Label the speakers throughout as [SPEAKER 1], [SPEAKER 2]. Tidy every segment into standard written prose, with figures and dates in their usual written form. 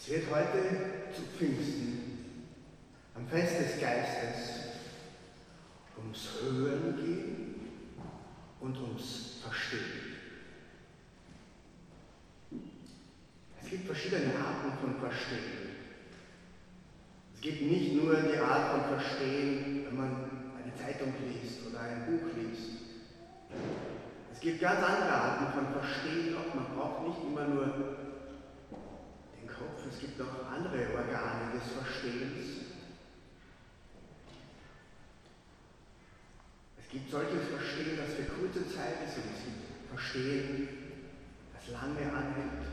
[SPEAKER 1] Es wird heute zu Pfingsten, am Fest des Geistes, ums Hören gehen und ums Verstehen. Es gibt verschiedene Arten von Verstehen. Es gibt nicht nur die Art von Verstehen, wenn man eine Zeitung liest oder ein Buch liest. Es gibt ganz andere Arten von Verstehen, auch man braucht nicht immer nur den Kopf, es gibt auch andere Organe des Verstehens. Es gibt solches Verstehen, das für kurze Zeit ist, und es gibt Verstehen, das lange anhält.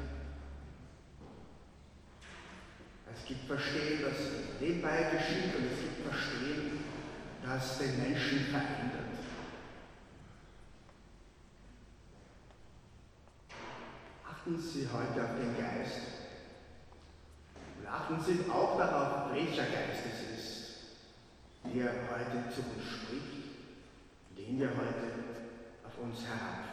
[SPEAKER 1] Es gibt Verstehen, das nebenbei geschieht, und es gibt Verstehen, das den Menschen verändert. Achten Sie heute auf den Geist und achten Sie auch darauf, welcher Geist es ist, der heute zu uns spricht, den wir heute auf uns herabführen.